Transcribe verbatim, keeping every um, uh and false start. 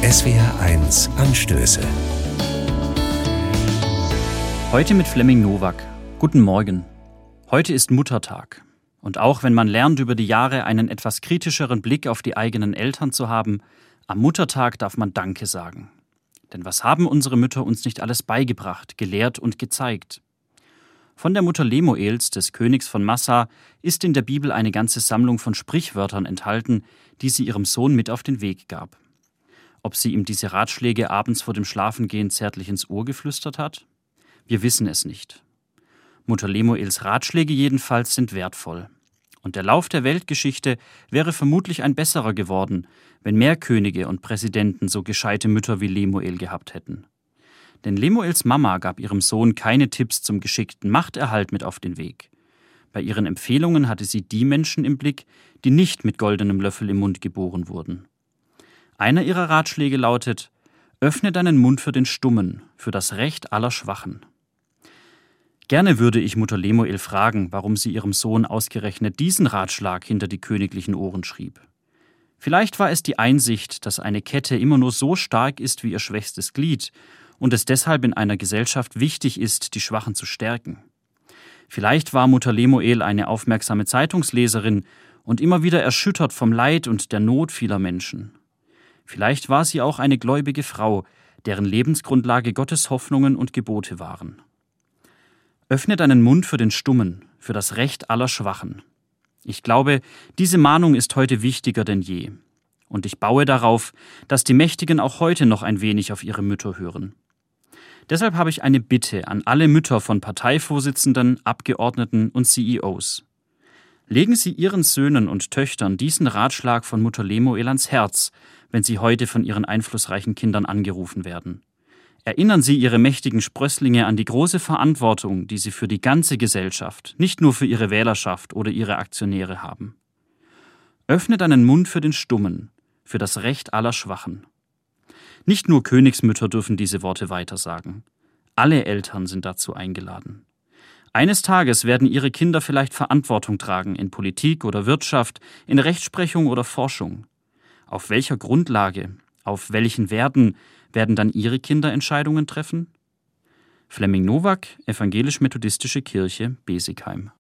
S W R eins Anstöße. Heute mit Flemming Nowak. Guten Morgen. Heute ist Muttertag. Und auch wenn man lernt, über die Jahre einen etwas kritischeren Blick auf die eigenen Eltern zu haben, am Muttertag darf man Danke sagen. Denn was haben unsere Mütter uns nicht alles beigebracht, gelehrt und gezeigt? Von der Mutter Lemuels, des Königs von Massa, ist in der Bibel eine ganze Sammlung von Sprichwörtern enthalten, die sie ihrem Sohn mit auf den Weg gab. Ob sie ihm diese Ratschläge abends vor dem Schlafengehen zärtlich ins Ohr geflüstert hat? Wir wissen es nicht. Mutter Lemuels Ratschläge jedenfalls sind wertvoll. Und der Lauf der Weltgeschichte wäre vermutlich ein besserer geworden, wenn mehr Könige und Präsidenten so gescheite Mütter wie Lemuel gehabt hätten. Denn Lemuels Mama gab ihrem Sohn keine Tipps zum geschickten Machterhalt mit auf den Weg. Bei ihren Empfehlungen hatte sie die Menschen im Blick, die nicht mit goldenem Löffel im Mund geboren wurden. Einer ihrer Ratschläge lautet: Öffne deinen Mund für den Stummen, für das Recht aller Schwachen. Gerne würde ich Mutter Lemuel fragen, warum sie ihrem Sohn ausgerechnet diesen Ratschlag hinter die königlichen Ohren schrieb. Vielleicht war es die Einsicht, dass eine Kette immer nur so stark ist wie ihr schwächstes Glied und es deshalb in einer Gesellschaft wichtig ist, die Schwachen zu stärken. Vielleicht war Mutter Lemuel eine aufmerksame Zeitungsleserin und immer wieder erschüttert vom Leid und der Not vieler Menschen. Vielleicht war sie auch eine gläubige Frau, deren Lebensgrundlage Gottes Hoffnungen und Gebote waren. Öffne deinen Mund für den Stummen, für das Recht aller Schwachen. Ich glaube, diese Mahnung ist heute wichtiger denn je. Und ich baue darauf, dass die Mächtigen auch heute noch ein wenig auf ihre Mütter hören. Deshalb habe ich eine Bitte an alle Mütter von Parteivorsitzenden, Abgeordneten und C E Os. Legen Sie Ihren Söhnen und Töchtern diesen Ratschlag von Mutter Lemuel ans Herz, wenn sie heute von ihren einflussreichen Kindern angerufen werden. Erinnern Sie Ihre mächtigen Sprösslinge an die große Verantwortung, die sie für die ganze Gesellschaft, nicht nur für ihre Wählerschaft oder ihre Aktionäre haben. Öffne deinen Mund für den Stummen, für das Recht aller Schwachen. Nicht nur Königsmütter dürfen diese Worte weitersagen. Alle Eltern sind dazu eingeladen. Eines Tages werden ihre Kinder vielleicht Verantwortung tragen in Politik oder Wirtschaft, in Rechtsprechung oder Forschung. Auf welcher Grundlage, auf welchen Werten werden dann ihre Kinder Entscheidungen treffen? Flemming Nowak, Evangelisch-Methodistische Kirche, Besigheim.